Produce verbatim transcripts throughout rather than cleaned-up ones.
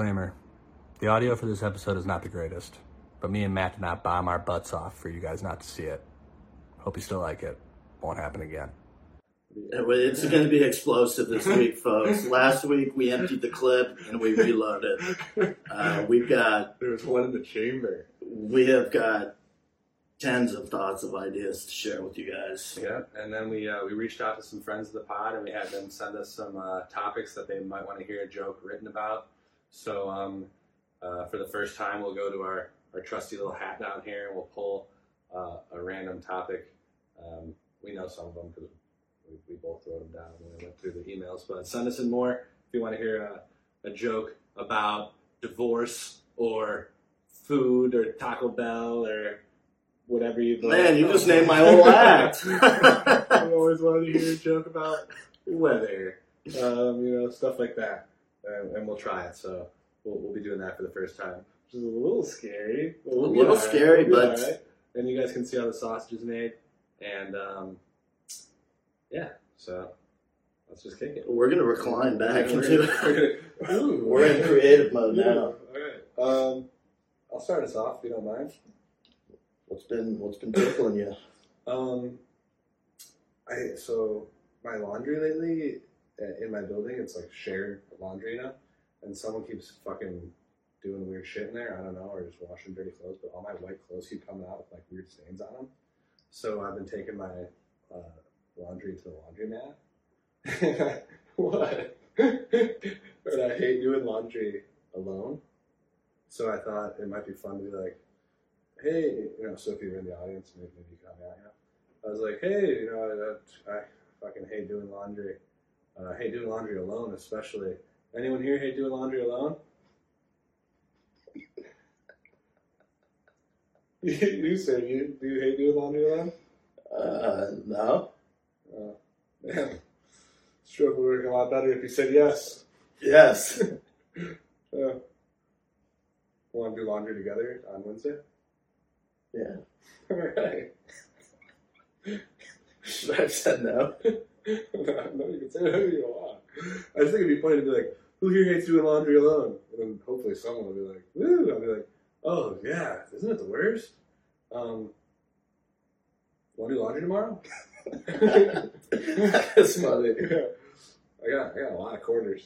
Disclaimer. The audio for this episode is not the greatest, but me and Matt did not bomb our butts off for you guys not to see it. Hope you still like it. Won't happen again. It's going to be explosive this week, folks. Last week we emptied the clip and we reloaded. Uh, we've got... There was one in the chamber. We have got tens of thoughts of ideas to share with you guys. Yeah, and then we uh, we reached out to some friends of the pod and we had them send us some uh, topics that they might want to hear a joke written about. So um, uh, for the first time, we'll go to our, our trusty little hat down here and we'll pull uh, a random topic. Um, we know some of them because we, we both wrote them down when we went through the emails. But send us in more if you want to hear a, a joke about divorce or food or Taco Bell or whatever you like. Man, you just named my whole act. I always wanted to hear a joke about weather, um, you know, stuff like that. And, and we'll try it. So we'll, we'll be doing that for the first time, which is a little scary. A little, little right. scary, we'll but... Right. And you guys can see how the sausage is made. And, um, yeah, so let's just kick it. We're going to recline back we're into it. We're, we're in creative mode now. All right. Um, I'll start us off, if you don't mind. What's been What's been tickling you? Um, I so my laundry lately in my building, it's like shared laundry now, and someone keeps fucking doing weird shit in there. I don't know, or just washing dirty clothes. But all my white clothes keep coming out with like weird stains on them. So I've been taking my uh, laundry to the laundromat. What? But I hate doing laundry alone. So I thought it might be fun to be like, hey, you know, so if you're in the audience, maybe, maybe you can help me out, you know. I was like, hey, you know, I, I fucking hate doing laundry. I uh, hate doing laundry alone, especially. Anyone here hate doing laundry alone? You said you do you hate doing laundry alone? Uh, no. Oh, man. Sure, it would work a lot better if you said yes. Yes. uh, want to do laundry together on Wednesday? Yeah. All right. Should I have said no? No, you can say whatever you want. I just think it'd be funny to be like, who here hates doing laundry alone? And then hopefully someone will be like, woo! I'll be like, oh, yeah, isn't it the worst? Um, want to do laundry tomorrow? That's funny. Yeah. I got, I got a lot of quarters.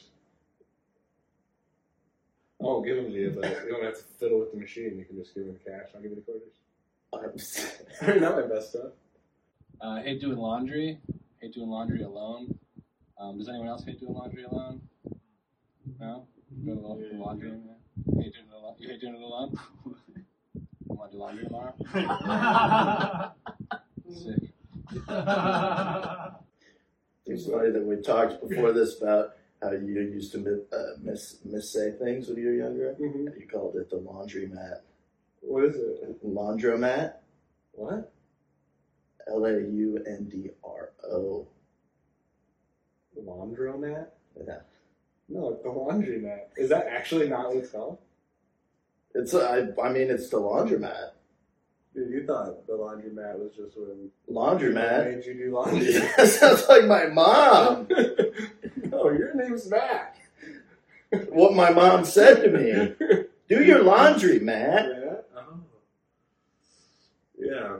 I won't give them to you, but you don't have to fiddle with the machine. You can just give them the cash. I'll give you the quarters. I already know my best stuff. Uh, I hate doing laundry. Hate doing laundry alone. Um, does anyone else hate doing laundry alone? No? Go to the, the laundry room, yeah? Hate doing it alone? You hate doing it alone? You want to do laundry tomorrow? Sick. It's funny that we talked before this about how you used to miss, uh, miss, miss say things when you were younger. Mm-hmm. You called it the laundromat. What is it? Laundromat. What? L A U N D R O. Laundromat? Yeah. No, it's the laundromat. Is that actually not what it's called? It's I. I mean, it's the laundromat. Dude, you thought the laundromat was just when laundromat made you do laundry. That sounds like my mom. No, your name's Matt. What my mom said to me. Do your laundry, Matt. Yeah. Oh. Yeah.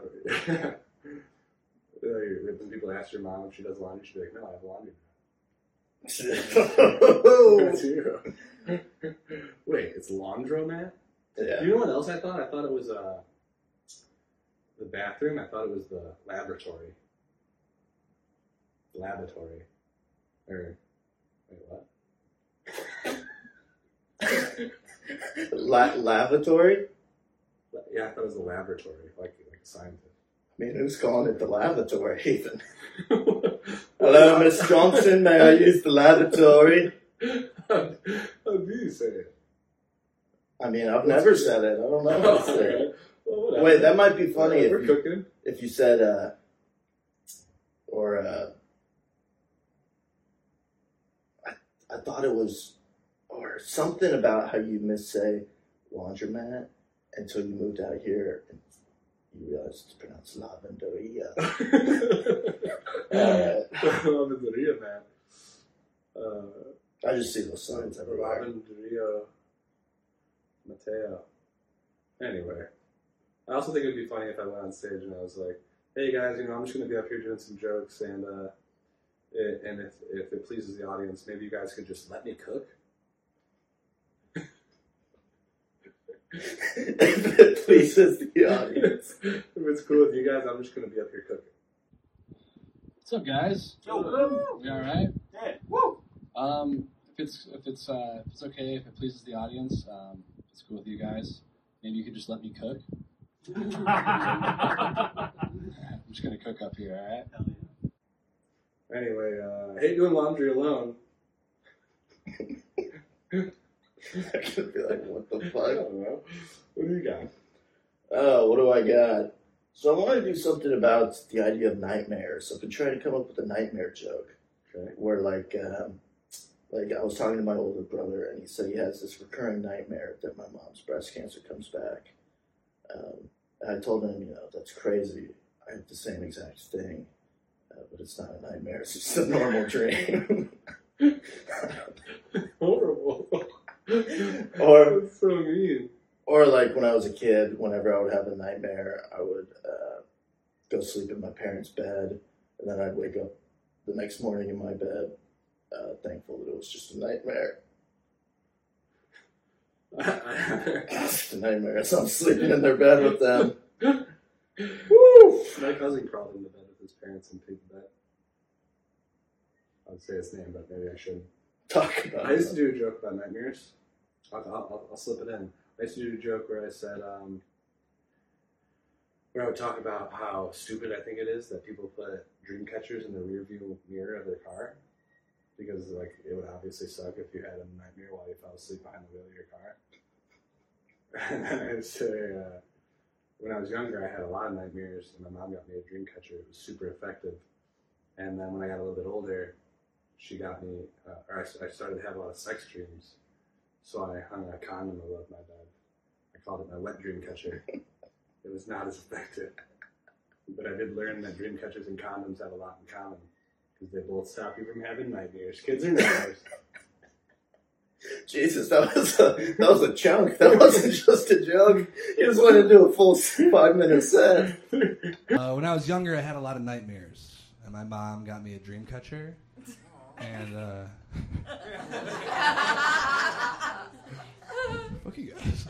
When people ask your mom if she does laundry, she'll be like, no, I have a laundry. That's you. Wait, it's laundromat? Yeah. Do you know what else I thought? I thought it was uh, the bathroom. I thought it was the laboratory. Laboratory. Or, wait, what? La- lavatory? Yeah, I thought it was the laboratory, like like a scientist. I mean, who's calling it the lavatory, Ethan? Hello, Miss Johnson. May I use the lavatory? How, how do you say it? I mean, I've never said it. I don't know how to say it. Well, wait, that might be funny yeah, if we're you, cooking. if you said, uh, or, uh, I, I thought it was, or something about how you missay laundromat until you moved out here and you realized it's pronounced lavanderia. uh, Lavanderia, man. Uh, I just see those signs everywhere. Lavanderia Mateo. Anyway, I also think it'd be funny if I went on stage and I was like, "Hey guys, you know, I'm just gonna be up here doing some jokes, and uh, it, and if if it pleases the audience, maybe you guys could just let me cook." If it pleases the audience. If it's cool with you guys, I'm just gonna be up here cooking. What's up, guys? Yo, We all right? yeah, woo! Um, if it's if it's uh, if it's okay, if it pleases the audience, um, if it's cool with you guys, maybe you could just let me cook. I'm just gonna cook up here, all right? Anyway, uh, I hate doing laundry alone. I'm gonna be like, what the I fuck? don't know. What do you got? Oh, what do I got? So I want to do something about the idea of nightmares. I've been trying to come up with a nightmare joke. Okay. Where like, um, like I was talking to my older brother, and he said he has this recurring nightmare that my mom's breast cancer comes back. Um, and I told him, you know, that's crazy. I have the same exact thing, uh, but it's not a nightmare. It's just a normal dream. Horrible. Or- That's so mean. Or like when I was a kid, whenever I would have a nightmare, I would uh, go sleep in my parents' bed, and then I'd wake up the next morning in my bed, uh, thankful that it was just a nightmare. It's a nightmare, so I'm sleeping in their bed with them. Woo! My cousin crawled into bed with his parents and peed the bed. I would say his name, but maybe I shouldn't. Talk about I used to it. do a joke about nightmares. I'll, I'll, I'll slip it in. I used to do a joke where I said, um, where I would talk about how stupid I think it is that people put dream catchers in the rear view mirror of their car. Because, like, it would obviously suck if you had a nightmare while you fell asleep behind the wheel of your car. And then I would say, uh, when I was younger, I had a lot of nightmares, and my mom got me a dream catcher. It was super effective. And then when I got a little bit older, she got me, uh, or I, I started to have a lot of sex dreams. So I hung a condom above my bed. I called it my wet dream catcher. It was not as effective. But I did learn that dream catchers and condoms have a lot in common. Because they both stop you from having nightmares. Kids are nightmares. Jesus, that was a that was a chunk. That wasn't just a joke. You just wanted to do a full five minute set. Uh, when I was younger, I had a lot of nightmares, and my mom got me a dream catcher, and uh, fuck you guys.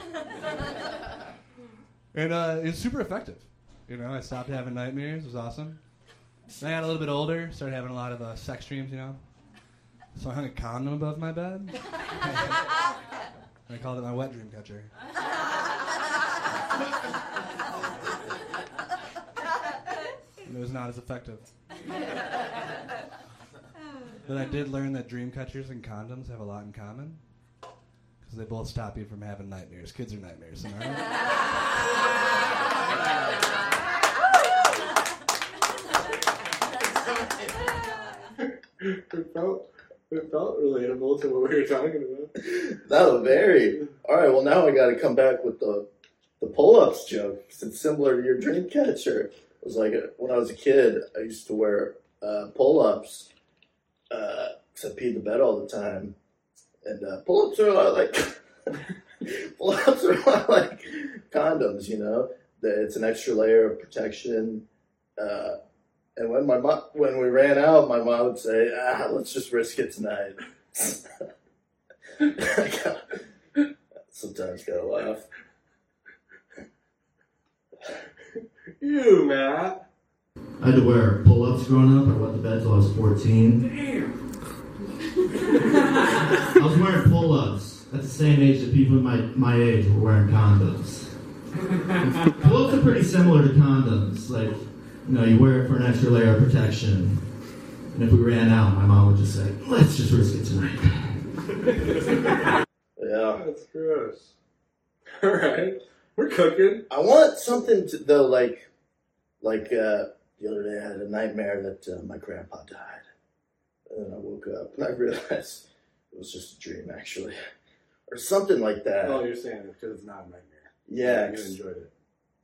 And uh, it's super effective. You know, I stopped having nightmares. It was awesome. Then I got a little bit older, started having a lot of uh, sex dreams. You know, so I hung a condom above my bed. I called it my wet dream catcher. And it was not as effective. But I did learn that dream catchers and condoms have a lot in common. Because they both stop you from having nightmares. Kids are nightmares, am I right? It felt, it felt relatable to what we were talking about. No, very. All right, well, now I got to come back with the the pull-ups joke. 'Cause it's similar to your dream catcher. It was like uh, when I was a kid, I used to wear uh, pull-ups because I peed the bed all the time. And uh, pull-ups are a lot like pull-ups are a lot like condoms, you know. That it's an extra layer of protection. Uh, and when my mom, when we ran out, my mom would say, "Ah, let's just risk it tonight." Sometimes gotta laugh. You, Matt. I had to wear pull-ups growing up. I went to bed till I was fourteen. I was wearing pull-ups at the same age that people my, my age were wearing condoms. Pull-ups are pretty similar to condoms. Like, you know, you wear it for an extra layer of protection. And if we ran out, my mom would just say, let's just risk it tonight. Yeah. That's gross. All right. We're cooking. I want something to, though, like, like uh, the other day I had a nightmare that uh, my grandpa died. And then I woke up and I realized it was just a dream, actually. Or something like that. Oh, you're saying it because it's not a nightmare. Yeah. You enjoyed it.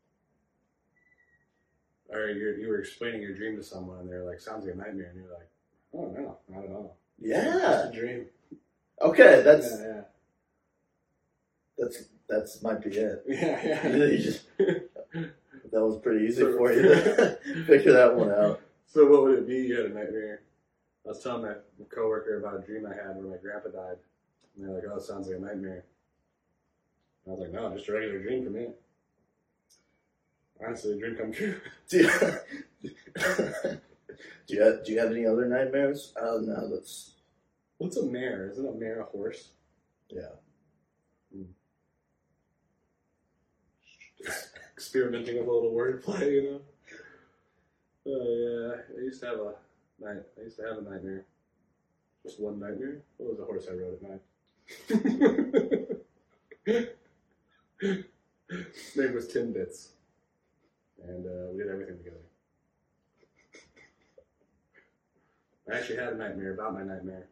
Or you're, you were explaining your dream to someone and they're like, sounds like a nightmare. And you're like, oh, no, not at all. Yeah. It's just a dream. Okay, that's Yeah, yeah. that's that's might be it. Yeah, yeah. You just, that was pretty easy So- for you to figure that one out. So what would it be? You had a nightmare. I was telling my coworker about a dream I had where my grandpa died. And they're like, oh, it sounds like a nightmare. And I was like, no, just a regular dream for me. Honestly, a dream come true. Do you, do you have, do you have any other nightmares? Oh no, that's What's a mare? Isn't a mare a horse? yeah. Experimenting with a little wordplay, you know? Oh, yeah. I used to have a night. I used to have a nightmare. Just one nightmare? What was the horse I rode at night? His name was Timbits. And uh, we did everything together. I actually had a nightmare about my nightmare.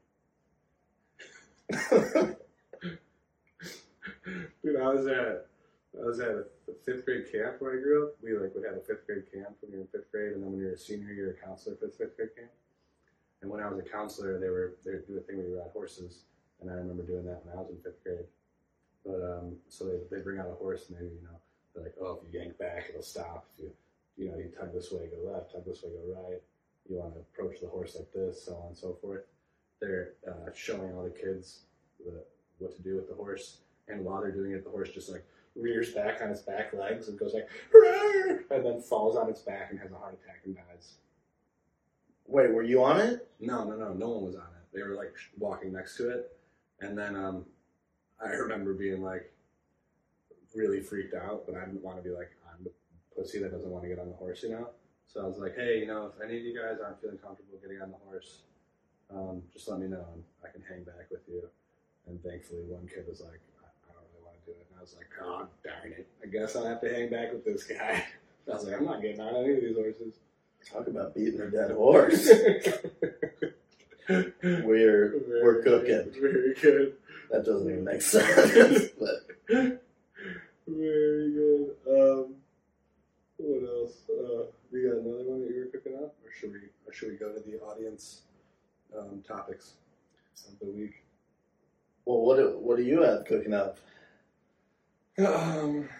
Dude, I was at I was at a fifth grade camp where I grew up. We like would have a fifth grade camp when you're in fifth grade, and then when you're a senior, you're a counselor for the fifth grade camp. And when I was a counselor, they were they would do a thing where you ride horses, and I remember doing that when I was in fifth grade. But um, so they they bring out a horse, and they you know they're like, oh, if you yank back, it'll stop. If you you know you tug this way, go left. Tug this way, go right. You want to approach the horse like this, so on and so forth. They're uh, showing all the kids the, what to do with the horse, and while they're doing it, the horse just like rears back on its back legs and goes like, "Roar!" And then falls on its back and has a heart attack and dies. Wait, were you on it? No, no, no, no one was on it. They were like walking next to it, and then um, I remember being like really freaked out, but I didn't want to be like I'm the pussy that doesn't want to get on the horse, you know. So I was like, hey, you know, if any of you guys aren't feeling comfortable getting on the horse, um, just let me know and I can hang back with you. And thankfully, one kid was like, I, I don't really want to do it. And I was like, oh, darn it. I guess I'll have to hang back with this guy. I was like, I'm not getting on any of these horses. Talk about beating a dead horse. we're Very we're cooking. Good, very good. That doesn't even make sense. But Very good. Um, what else? Uh, we got another one that you were cooking up, or should we? Or should we go to the audience um, topics of the week? well, what do, what do you have cooking up? Um,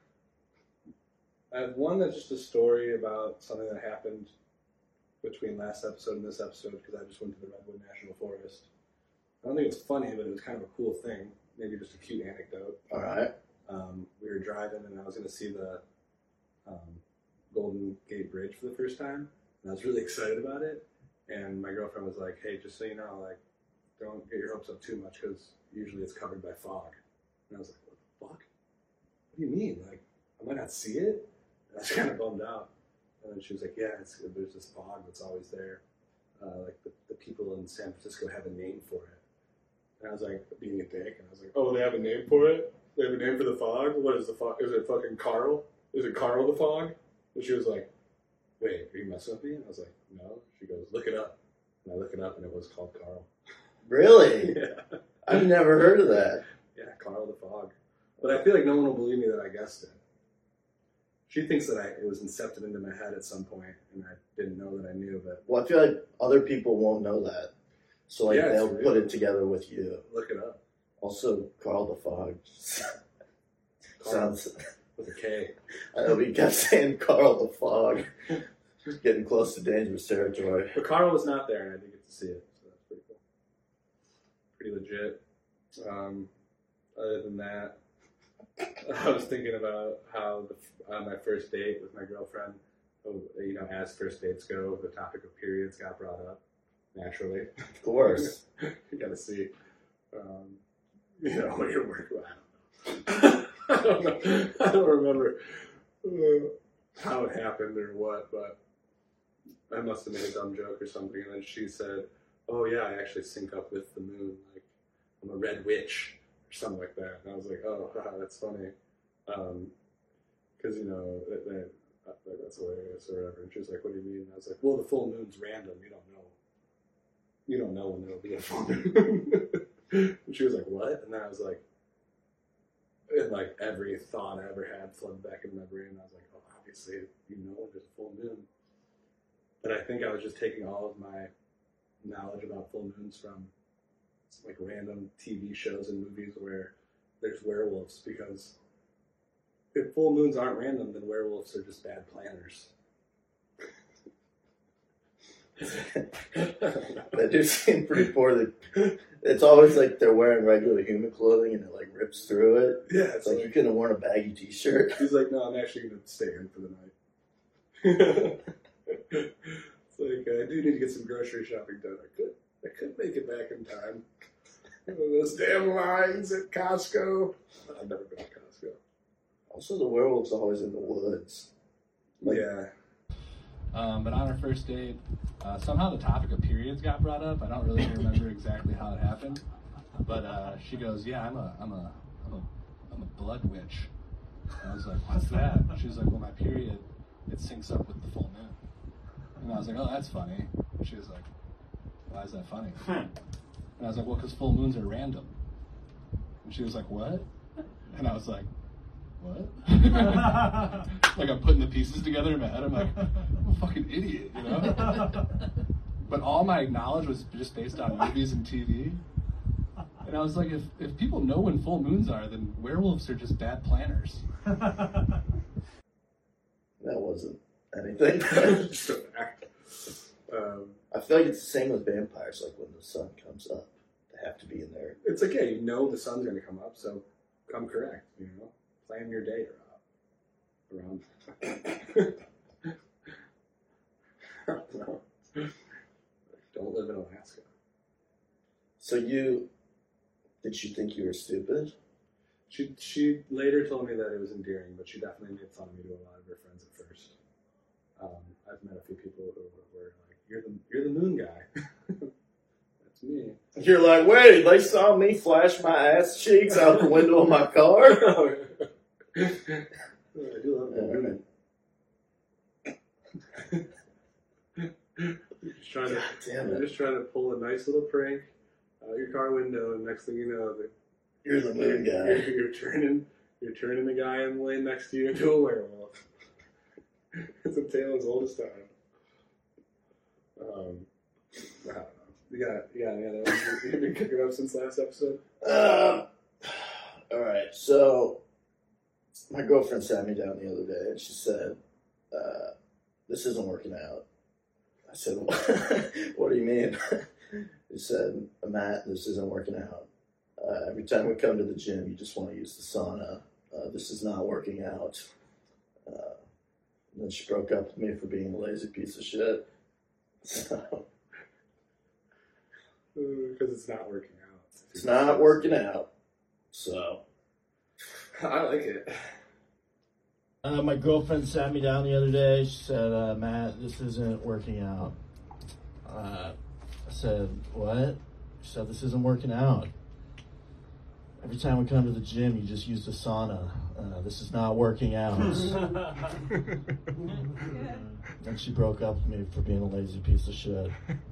I have one that's just a story about something that happened between last episode and this episode because I just went to the Redwood National Forest. I don't think it's funny, but it was kind of a cool thing. Maybe just a cute anecdote. All right. Um, we were driving and I was going to see the um, Golden Gate Bridge for the first time, and I was really excited about it. And my girlfriend was like, "Hey, just so you know, like, don't get your hopes up too much because usually it's covered by fog." And I was like, "What the fuck? What do you mean? Like, I might not see it?" And I was kind of bummed out. And then she was like, "Yeah, it's, there's this fog that's always there. Uh, like the, the people in San Francisco have a name for it." And I was like, being a dick, and I was like, "Oh, they have a name for it? They have a name for the fog? What is the fog? Is it fucking Carl? Is it Carl the fog?" And she was like, "Wait, are you messing with me?" And I was like, "No." She goes, "Look it up." And I look it up, and it was called Carl. Really? Yeah. I've never heard of that. Yeah, Carl the fog. But I feel like no one will believe me that I guessed it. She thinks that I, it was incepted into my head at some point, and I didn't know that I knew, but Well, I feel like other people won't know that. So, like, Yeah, it's they'll real. put it together with you. look it up. Also, Carl the Fog. Carl Sounds... with a K. I know we kept saying Carl the Fog. Getting close to dangerous territory. But Carl was not there, and I did get to see it, so that's pretty cool. Pretty legit. Um, other than that, I was thinking about how the, on my first date with my girlfriend, you know, as first dates go, the topic of periods got brought up naturally. Of course. You gotta see, um, you know, what you're working with. I don't know. I don't remember uh, how it happened or what, but I must have made a dumb joke or something. And then she said, "Oh yeah, I actually sync up with the moon. Like I'm a red witch or something like that." And I was like, "Oh, haha, that's funny," because um, you know that, that, that, that's hilarious or whatever. And she was like, "What do you mean?" And I was like, "Well, the full moon's random. You don't know. You don't know when there'll be a full moon." And she was like, "What?" And then I was like, and like every thought I ever had flooded back into my brain. And I was like, "Oh, obviously, you know when there's a full moon." But I think I was just taking all of my knowledge about full moons from like random T V shows and movies where there's werewolves, because if full moons aren't random, then werewolves are just bad planners. That do seem pretty poor. It's always like they're wearing regular human clothing and it like rips through it. Yeah, It's it's like like, you couldn't have worn a baggy t-shirt. he's like, no, I'm actually going to stay in for the night. It's like, I do need to get some grocery shopping done. I could, I could make it back in time. Those damn lines at Costco. I've never been to Costco. Also, the werewolf's always in the woods. Like, Yeah. Um, but on our first date, uh, somehow the topic of periods got brought up. I don't really remember exactly how it happened, but uh, she goes, "Yeah, I'm a, I'm a, I'm a, I'm a blood witch." And I was like, "What's that?" She was like, "Well, my period, it syncs up with the full moon." And I was like, "Oh, that's funny." And she was like, "Why is that funny?" And I was like, "Well, because full moons are random." And she was like, "What?" And I was like, "What?" Like I'm putting the pieces together in my head. I'm like, I'm a fucking idiot, you know? But all my knowledge was just based on movies and T V. And I was like, if, if people know when full moons are, then werewolves are just bad planners. that wasn't anything. Just a fact. Um, I feel like it's the same with vampires. Like when the sun comes up, they have to be in there. it's like, yeah, you know the sun's going to come up, so come correct, you know? Plan your day around. around. No. Don't live in Alaska. So you, did you think you were stupid? She she later told me that it was endearing, but she definitely made fun of me to a lot of her friends at first. Um, I've met a few people who were like, "You're the you're the moon guy." That's me. You're like, wait, they saw me flash my ass cheeks out the window of my car? I do love the moon. Just trying to, Damn I'm it. just trying to pull a nice little prank out your car window, and next thing you know, the, You're the moon you're, guy. you're turning, you're turning the guy in the lane next to you into a werewolf. It's a tale as old as time. Um, I don't know. You got, you got any other ones you've been cooking up since last episode? Um, all right, so my girlfriend sat me down the other day and she said, uh, this isn't working out. I said, what do you mean? She said, Matt, this isn't working out. Uh, every time we come to the gym, you just want to use the sauna. Uh, this is not working out. Uh, and then she broke up with me for being a lazy piece of shit. So, Because it's not working out. it's not working out. So, I like it. Uh, my girlfriend sat me down the other day. She said, uh, Matt, this isn't working out. Uh, I said, what? She said, this isn't working out. Every time we come to the gym, you just use the sauna. Uh, this is not working out. And she broke up with me for being a lazy piece of shit.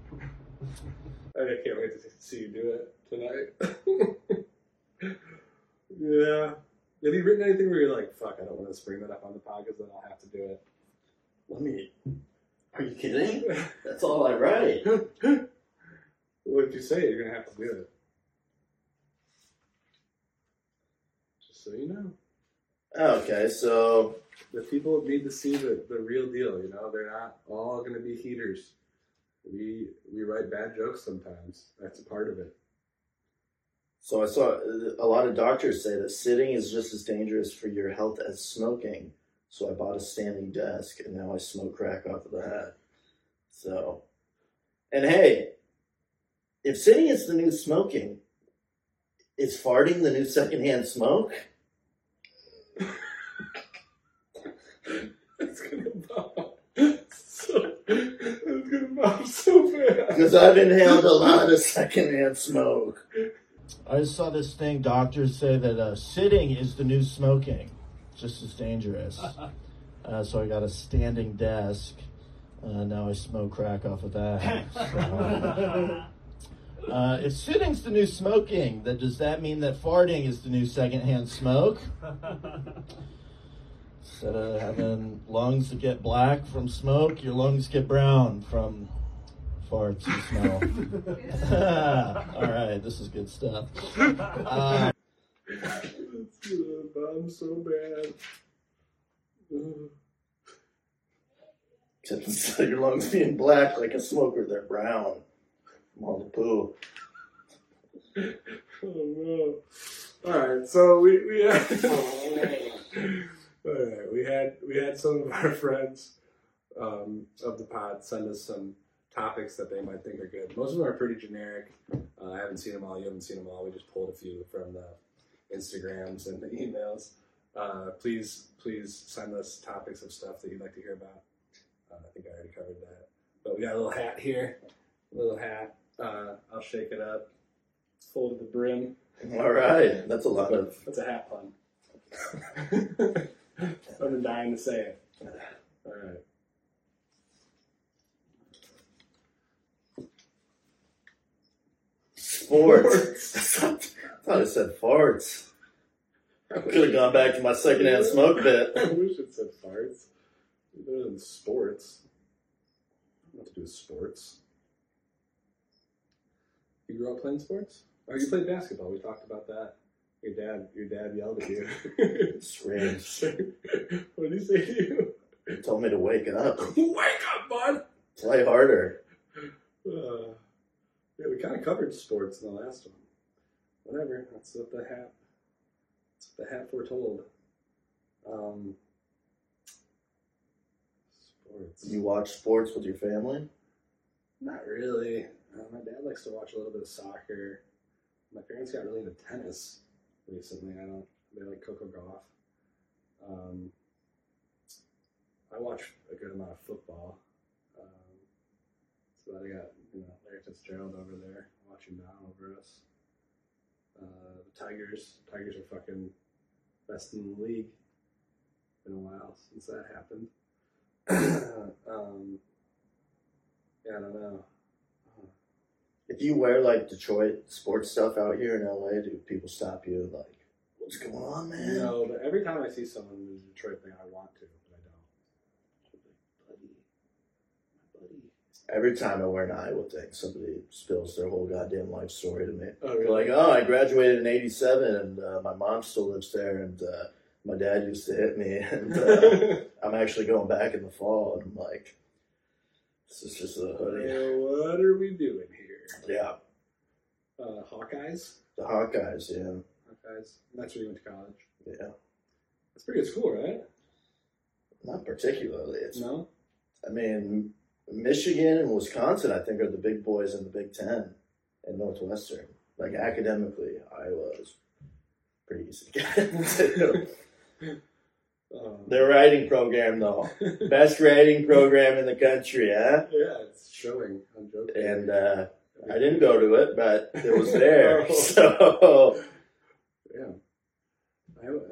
I can't wait to see you do it tonight. Yeah. Have you written anything where you're like, fuck, I don't want to bring that up on the podcast, then I'll have to do it? let me. Are you kidding? That's all I write. Well, if you say it, you're going to have to do it. Just so you know. Okay, so The people need to see the, the real deal, you know? They're not all going to be heaters. We we write bad jokes sometimes. That's a part of it. so I saw a lot of doctors say that sitting is just as dangerous for your health as smoking. So I bought a standing desk, and now I smoke crack off of that. So, and hey, if sitting is the new smoking, is farting the new secondhand smoke? It's going to bomb. So, it's going to bomb so bad. Because I've inhaled a lot of secondhand smoke. I just saw this thing, doctors say that uh, sitting is the new smoking. Just as dangerous. Uh, so I got a standing desk. Uh, now I smoke crack off of that. So, uh, if sitting's the new smoking, then does that mean that farting is the new secondhand smoke? Instead of having lungs that get black from smoke, your lungs get brown from farts you smell. All right, this is good stuff. Uh, I'm so bad. Ugh. Except instead of your lungs being black like a smoker, they're brown. I'm on the poo. Oh no! All right, so we we had all right, we had we had some of our friends um, of the pod send us some topics that they might think are good. Most of them are pretty generic. Uh, I haven't seen them all. You haven't seen them all. We just pulled a few from the Instagrams and the emails. Uh, please, please send us topics of stuff that you'd like to hear about. Uh, I think I already covered that. But we got a little hat here. A little hat. Uh, I'll shake it up. It's full to the brim. All right. That's a lot of... That's a hat pun. I've been dying to say it. All right. Sports. I thought it said farts. I could have gone back to my secondhand smoke bit. I wish it said farts. Better than sports. What to do with sports? You grew up playing sports? Or you played basketball? We talked about that. Your dad, your dad yelled at you. Screams. What did he say to you? He told me to wake up. Wake up, bud! Play harder. Uh, yeah, we kind of covered sports in the last one. Whatever. That's what the hat. That's what the hat foretold. Um, sports. You watch sports with your family? Not really. Uh, my dad likes to watch a little bit of soccer. My parents got really into tennis recently. I don't. They like Coco Gauff. Um, I watch a good amount of football. Um, so I got you know Larry Fitzgerald over there watching down over us. Uh, the Tigers. Tigers are fucking best in the league. Been a while since that happened. um, yeah, I don't know. If you wear like Detroit sports stuff out here in L A, do people stop you like, what's going on, man? No, but every time I see someone in the Detroit thing, I want to, but I don't. Buddy, my buddy. Every time I wear an Iowa thing, somebody spills their whole goddamn life story to me. Oh, They're really? like, oh, I graduated in eighty-seven, and uh, my mom still lives there, and uh, my dad used to hit me, and uh, I'm actually going back in the fall, and I'm like, this is just a hoodie. Uh, what are we doing here? Yeah, Uh, Hawkeyes? the Hawkeyes, yeah. Hawkeyes. That's where you went to college. Yeah, That's pretty good school, right? not particularly. It's, No? I mean, Michigan and Wisconsin, I think, are the big boys in the Big Ten and Northwestern. Like, academically, Iowa is pretty easy to get into. Um, Their writing program, though. Best writing program in the country, huh? yeah, it's showing. I'm joking. And uh, I didn't go to it, but it was there. So, Yeah. I, uh,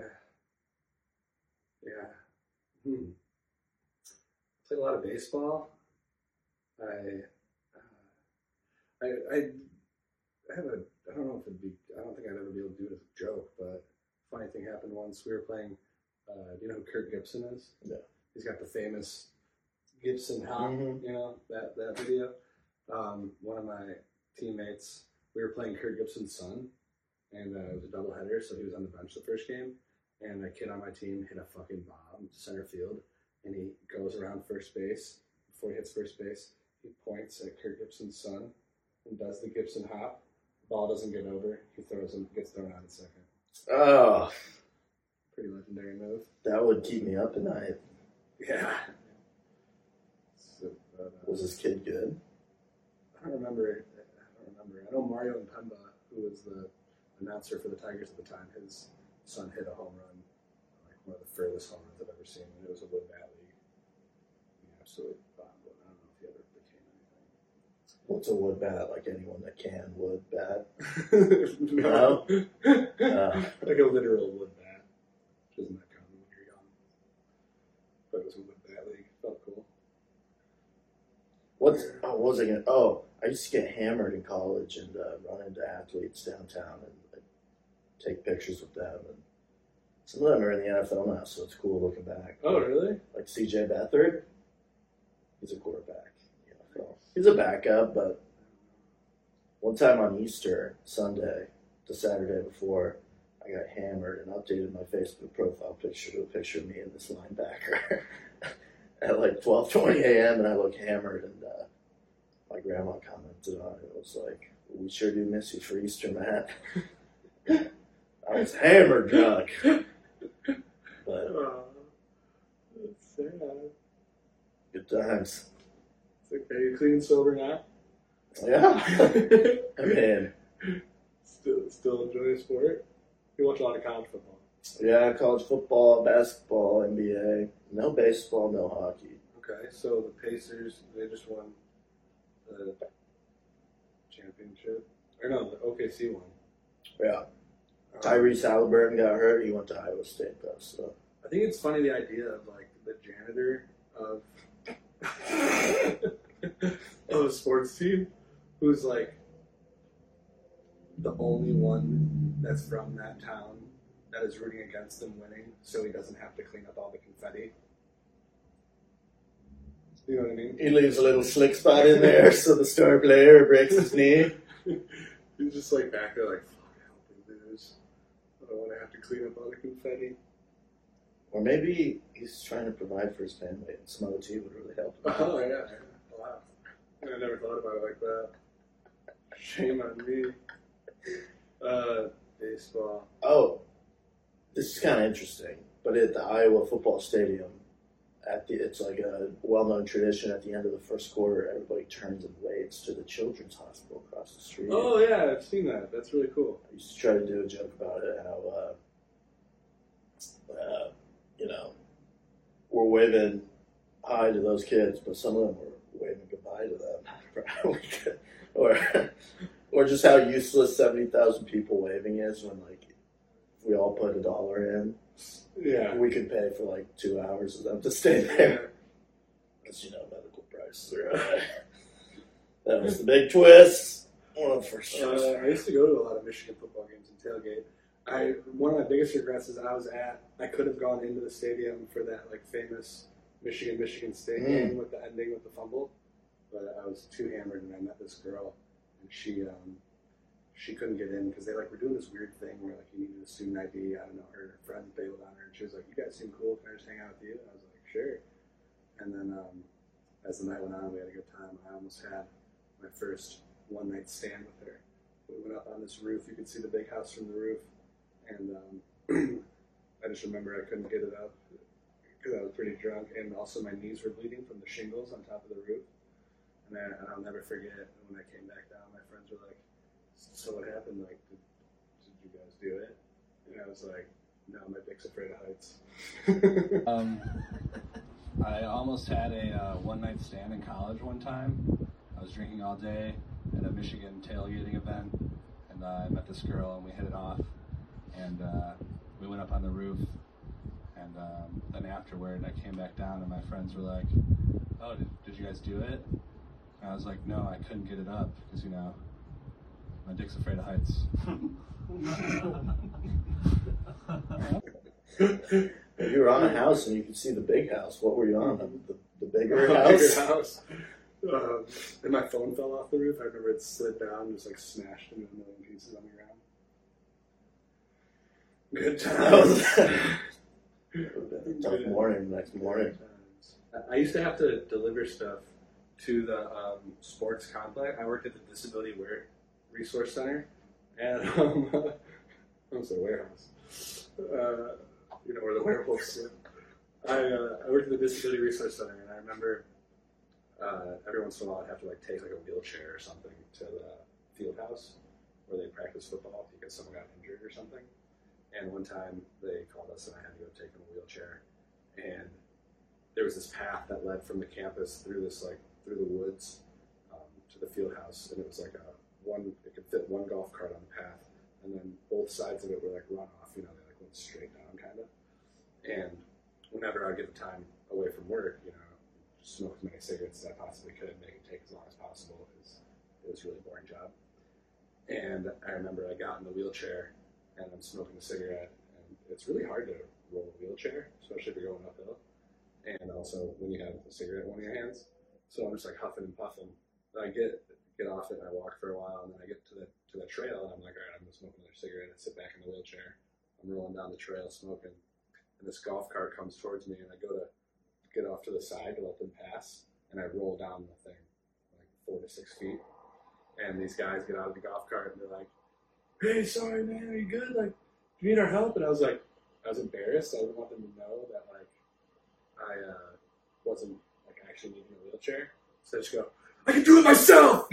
yeah. Hmm. Played a lot of baseball. I, uh, I, I, I have a, I don't know if it'd be, I don't think I'd ever be able to do it as a joke, but funny thing happened once. We were playing, uh, do you know who Kurt Gibson is? Yeah. He's got the famous Gibson hop, Mhm. you know, that, that video. Um, one of my teammates, we were playing Kurt Gibson's son, and uh, it was a doubleheader, so he was on the bench the first game, and a kid on my team hit a fucking bomb to center field, and he goes around first base. Before he hits first base, he points at Kurt Gibson's son and does the Gibson hop. Ball doesn't get over. He throws him, gets thrown out in second. oh, Pretty legendary move. that would keep me up at night. Yeah. So, but, uh, Was this kid good? I don't remember. I don't remember. I know Mario Mpemba, who was the announcer for the Tigers at the time. His son hit a home run, like one of the furthest home runs I've ever seen, and it was a wood bat league. He absolutely bombed it. I don't know if he ever became What's a wood bat? Like anyone that can wood bat? anything. No? Uh, Like a literal wood bat, which isn't that common when you're young. But it was a wood bat league. Felt cool. What's, oh, what was I going to, oh, I used to get hammered in college and uh, run into athletes downtown and like, take pictures with them. And some of them are in the N F L now, so it's cool looking back. Oh, really? Like C J Beathard, he's a quarterback. in the N F L. He's a backup, but one time on Easter Sunday, the Saturday before, I got hammered and updated my Facebook profile picture to a picture of me and this linebacker at like twelve twenty a.m. and I look hammered, and uh, my grandma commented on it. It was like, we sure do miss you for Easter, Matt. I was hammered drunk. But Oh, that's sad. good times. It's okay, you clean and sober now? Yeah. I mean, Still, still enjoy the sport? You watch a lot of college football. yeah, college football, basketball, N B A. No baseball, no hockey. Okay, so the Pacers, they just won the championship. Or no, the O K C won. Yeah. Um, Tyrese Halliburton got hurt. He went to Iowa State, though. So I think it's funny the idea of like the janitor of of a sports team who's like the only one that's from that town that is rooting against them winning, so he doesn't have to clean up all the confetti. You know what I mean? he leaves a little slick spot in there so the star player breaks his knee. He's just like back there, like, fuck, I hope we lose. I don't want to have to clean up all the confetti. Or maybe he's trying to provide for his family, and some O T would really help him. Oh, yeah. Wow. I never thought about it like that. Shame on me. Uh, baseball. Oh, this is kind of interesting. But at the Iowa football stadium, at the it's like a well-known tradition. At the end of the first quarter, everybody turns and waves to the children's hospital across the street. Oh, yeah, I've seen that. That's really cool. I used to try to do a joke about it, how uh, uh, you know, we're waving hi to those kids, but some of them were waving goodbye to them. or, or just how useless seventy thousand people waving is when, like, if we all put a dollar in, Yeah. we could pay for, like, two hours of them to stay there. Because, you know, medical prices are high. That was the big twist. One of the first shows. Uh, I used to go to a lot of Michigan football games and tailgate. I one of my biggest regrets is that I was at. I could have gone into the stadium for that like famous Michigan Michigan State Mm. game with the ending with the fumble, but I was too hammered and I met this girl, and she um, she couldn't get in because they like were doing this weird thing where like you needed a student I D. I don't know. Her friend bailed on her, and she was like, "You guys seem cool. Can I just hang out with you?" And I was like, "Sure." And then um, as the night went on, we had a good time. I almost had my first one night stand with her. We went up on this roof. You could see the big house from the roof. And um, I just remember I couldn't get it up because I was pretty drunk. And also my knees were bleeding from the shingles on top of the roof. And, I, and I'll never forget when I came back down, my friends were like, "So what happened? Like, did, did you guys do it?" And I was like, "No, my dick's afraid of heights." Um, I almost had a uh, one-night stand in college one time. I was drinking all day at a Michigan tailgating event, and uh, I met this girl, and we hit it off. And uh, we went up on the roof, and um, then afterward, I came back down, and my friends were like, "Oh, did, did you guys do it?" And I was like, "No, I couldn't get it up because, you know, my dick's afraid of heights." You were on a house and you could see the big house. What were you on? The, the bigger Bigger house? house. Um, and my phone fell off the roof. I remember it slid down and just like smashed into a million pieces on the ground. Good That was times. it would've been a tough morning the next morning. I used to have to deliver stuff to the um, sports complex. I worked at the Disability Wear Resource Center, and um, I was at a warehouse. Uh, you know where the werewolves live. I uh, I worked at the Disability Resource Center, and I remember uh, every once in a while I'd have to like take like a wheelchair or something to the field house where they practice football because someone got injured or something. And one time they called us and I had to go take them a wheelchair. And there was this path that led from the campus through this like through the woods um, to the field house, and it was like a one. It could fit one golf cart on the path, and then both sides of it were like runoff. You know, they like went straight down, kind of. And whenever I get the time away from work, you know, smoke as many cigarettes as I possibly could, make it take as long as possible. Because it was a really boring job. And I remember I got in the wheelchair and I'm smoking a cigarette, and it's really hard to roll a wheelchair, especially if you're going uphill. And also when you have a cigarette in one of your hands. So I'm just like huffing and puffing. And I get get off it and I walk for a while, and then I get to the to the trail and I'm like, all right, I'm gonna smoke another cigarette and sit back in the wheelchair. I'm rolling down the trail smoking, and this golf cart comes towards me, and I go to get off to the side to let them pass, and I roll down the thing, like four to six feet. And these guys get out of the golf cart, and they're like, "Hey, sorry, man, are you good? Like, do you need our help?" And I was like, I was embarrassed. I didn't want them to know that, like, I uh, wasn't, like, actually needing a wheelchair. So I just go, "I can do it myself!"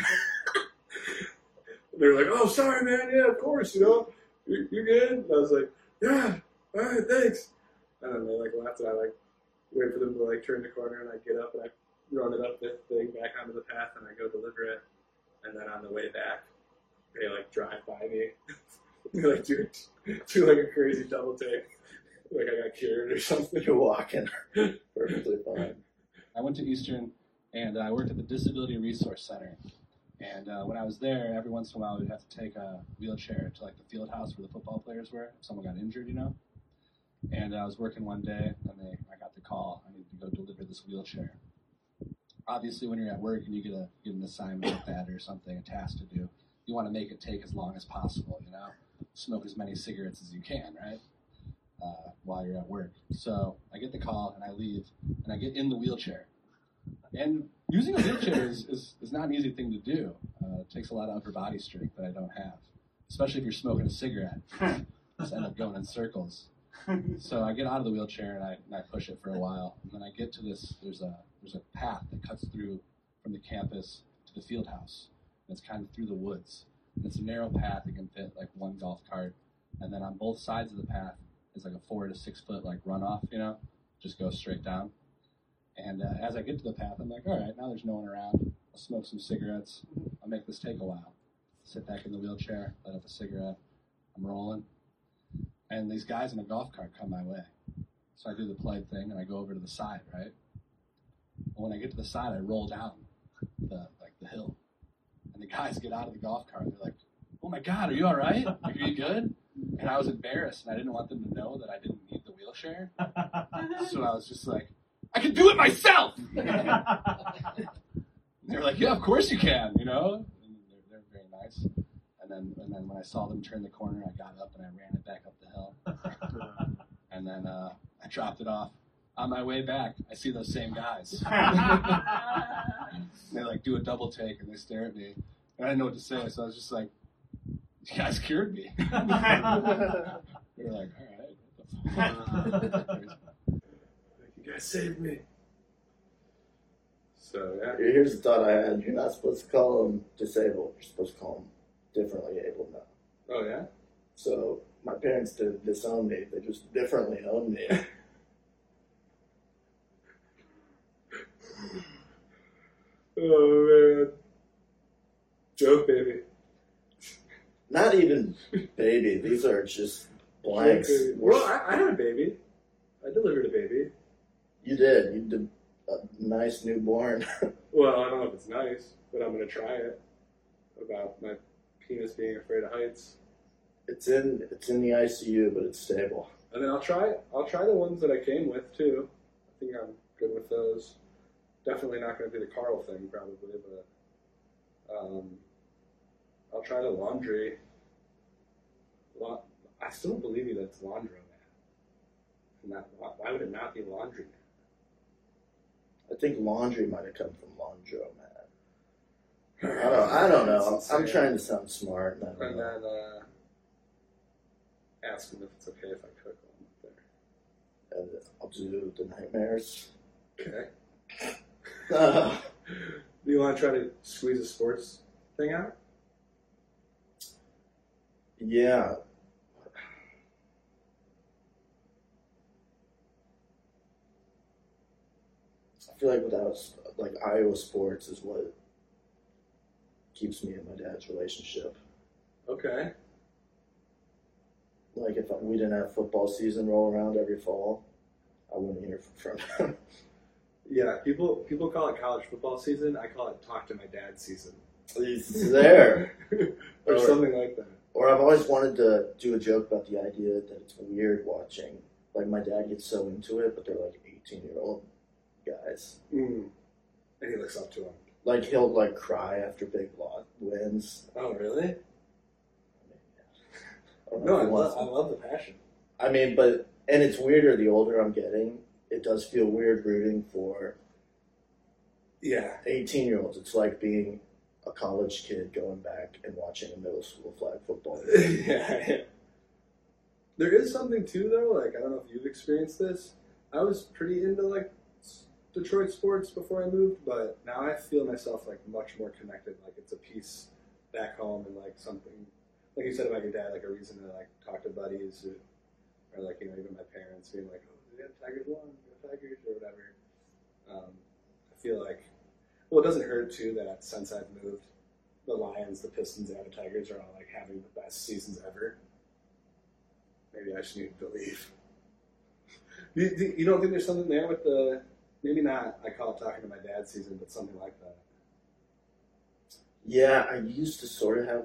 They're like, "Oh, sorry, man. Yeah, of course, you know. You're, you're good?" And I was like, "Yeah, all right, thanks." And then they, like, laughed, and I, like, wait for them to, like, turn the corner, and I get up, and I run it up the thing back onto the path, and I go deliver it. And then on the way back, they, like, drive by me. They, like, do, do, like, a crazy double take. Like I got cured or something. You're walking perfectly fine. I went to Eastern, and I worked at the Disability Resource Center. And uh, when I was there, every once in a while, we'd have to take a wheelchair to, like, the field house where the football players were. If someone got injured, you know. And I was working one day, and they, I got the call. I needed to go deliver this wheelchair. Obviously, when you're at work and you get a get an assignment like that or something, a task to do, you want to make it take as long as possible, you know? Smoke as many cigarettes as you can, right? Uh, while you're at work. So I get the call, and I leave, and I get in the wheelchair. And using a wheelchair is, is, is not an easy thing to do. Uh, it takes a lot of upper body strength that I don't have, especially if you're smoking a cigarette. Just end up going in circles. So I get out of the wheelchair, and I, and I push it for a while. And then I get to this, there's a there's a path that cuts through from the campus to the field house. And it's kind of through the woods. And it's a narrow path that can fit like one golf cart. And then on both sides of the path is like a four to six foot like runoff, you know, just goes straight down. And uh, as I get to the path, I'm like, all right, now there's no one around. I'll smoke some cigarettes. I'll make this take a while. Sit back in the wheelchair, light up a cigarette. I'm rolling. And these guys in a golf cart come my way. So I do the polite thing, and I go over to the side, right? Well, when I get to the side, I roll down the like the hill. And the guys get out of the golf cart, and they're like, "Oh my God, are you all right? Like, are you good?" And I was embarrassed, and I didn't want them to know that I didn't need the wheelchair. So I was just like, "I can do it myself!" They were like, "Yeah, of course you can," you know? And they're, they're very nice. And then, and then when I saw them turn the corner, I got up and I ran it back up the hill. And then uh, I dropped it off. On my way back, I see those same guys. They like do a double take and they stare at me. And I didn't know what to say, so I was just like, "You guys cured me." They were like, "All right." You guys saved me. So, yeah. Here's the thought I had. You're not supposed to call them disabled. You're supposed to call them differently able now. Oh, yeah? So my parents didn't disown me. They just differently owned me. Oh, man. Joke, baby. Not even baby. These are just blanks. Joke, baby. Well, I, I had a baby. I delivered a baby. You did. You did a nice newborn. Well, I don't know if it's nice, but I'm going to try it. About my penis being afraid of heights. It's in it's in the I C U, but it's stable. And then I'll try I'll try the ones that I came with too. I think I'm good with those. Definitely not going to be the Carl thing, probably, but um, I'll try the laundry. La- I still don't believe you that it's laundromat. Not, why would it not be laundry? I think laundry might have come from laundromat. I don't. I don't know. I'm, I'm trying to sound smart. And, I don't And know. then uh, ask them if it's okay if I cook one there. And I'll do the nightmares. Okay. Uh, Do you want to try to squeeze a sports thing out? yeah. I feel like without like Iowa sports is what keeps me and my dad's relationship. Okay. Like if we didn't have football season roll around every fall, I wouldn't hear from him. Yeah, people people call it college football season. I call it talk to my dad season. He's there. Or Or- something like that. Or I've always wanted to do a joke about the idea that it's weird watching. Like my dad gets so into it, but they're like eighteen year old guys. Mm. And he looks up to him. Like he'll like cry after big lot wins. Oh, really? I don't know No, if I he love, wants- I love the passion. I mean, but and it's weirder the older I'm getting. It does feel weird rooting for Yeah. eighteen year olds. It's like being a college kid going back and watching a middle school flag football game. yeah. There is something too, though. Like, I don't know if you've experienced this. I was pretty into like Detroit sports before I moved, but now I feel myself like much more connected. Like it's a piece back home and like something, like you said about your dad, like a reason to like talk to buddies or, or like, you know, even my parents being like, oh, they have Tigers won, they have Tigers or whatever. Um, I feel like, well, it doesn't hurt too that since I've moved, the Lions, the Pistons, and the Tigers are all like having the best seasons ever. Maybe I just need to leave. You, you don't think there's something there with the, maybe not, I call it talking to my dad's season, but something like that? Yeah, I used to sort of have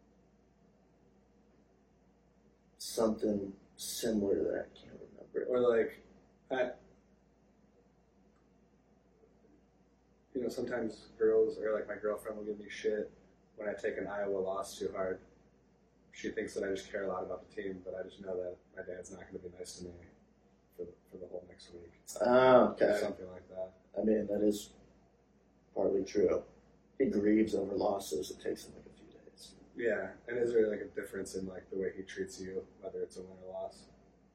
something similar to that. I can't remember. Or like, I, you know, sometimes girls, or like my girlfriend will give me shit when I take an Iowa loss too hard. She thinks that I just care a lot about the team, but I just know that my dad's not going to be nice to me for the, for the whole next week. Oh, okay. Or something like that. I mean, that is partly true. He grieves over losses. It takes him like a few days. Yeah, and is there like a difference in like the way he treats you, whether it's a win or loss?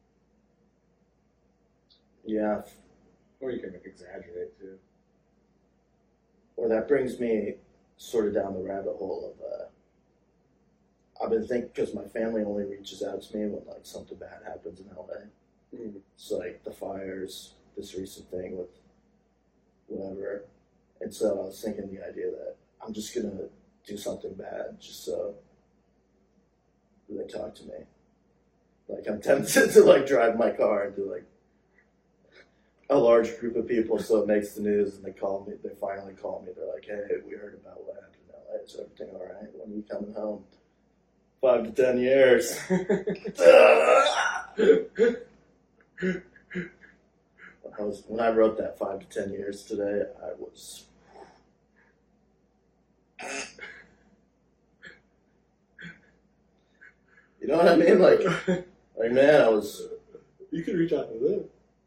Yeah. Or you can like exaggerate too. Or that brings me sort of down the rabbit hole of, uh, I've been thinking, because my family only reaches out to me when like something bad happens in L A. Mm. It's like the fires, this recent thing with whatever. And so I was thinking the idea that I'm just going to do something bad just so they talk to me. Like I'm tempted to like drive my car into like a large group of people so it makes the news and they call me, they finally call me. They're like, hey, we heard about what happened in L A. Is everything all right? When are you coming home? Five to ten years. I was, when I wrote that five to ten years today, I was. You know what I mean? Like, like man, I was. You could reach out to them.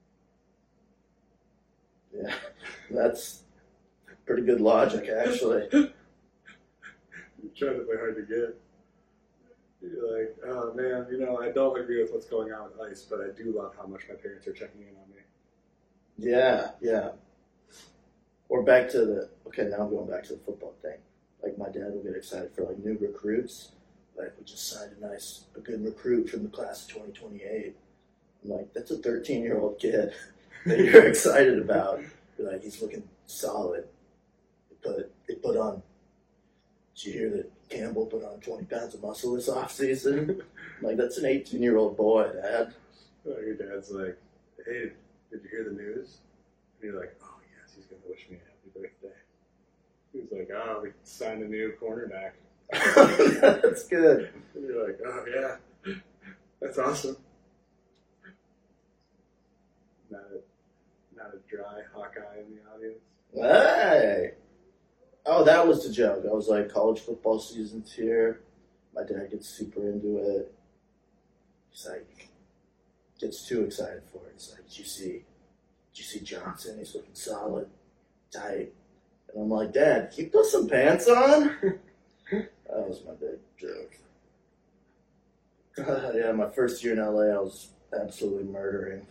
Yeah, that's pretty good logic, actually. You're trying to play hard to get. You're like, oh man, you know, I don't agree with what's going on with ICE, but I do love how much my parents are checking in on me. Yeah, yeah. Or back to the, okay, now I'm going back to the football thing. Like my dad will get excited for like new recruits. Like we just signed a nice, a good recruit from the class of twenty twenty-eight. I'm like, that's a thirteen year old kid that you're excited about. You're like, he's looking solid. They put, they put on, did you hear that Campbell put on twenty pounds of muscle this offseason? I'm like, that's an eighteen year old boy, Dad. Your dad's like, hey, did you hear the news? And you're like, oh yes, he's going to wish me a happy birthday. He's like, oh, we signed a new cornerback. That's good. And you're like, oh yeah, that's awesome. Not a, not a dry Hawkeye in the audience. Hey! Oh, that was the joke. I was like, college football season's here. My dad gets super into it. He's like, gets too excited for it. He's like, did you see, did you see Johnson? He's looking solid, tight. And I'm like, Dad, can you put some pants on? That was my big joke. Uh, yeah, my first year in L A, I was absolutely murdering.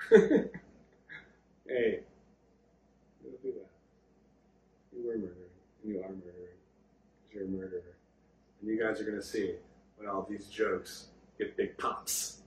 Hey, don't do that. You were murdering, and you are murdering, because you're a murderer. And you guys are going to see when all these jokes get big pops.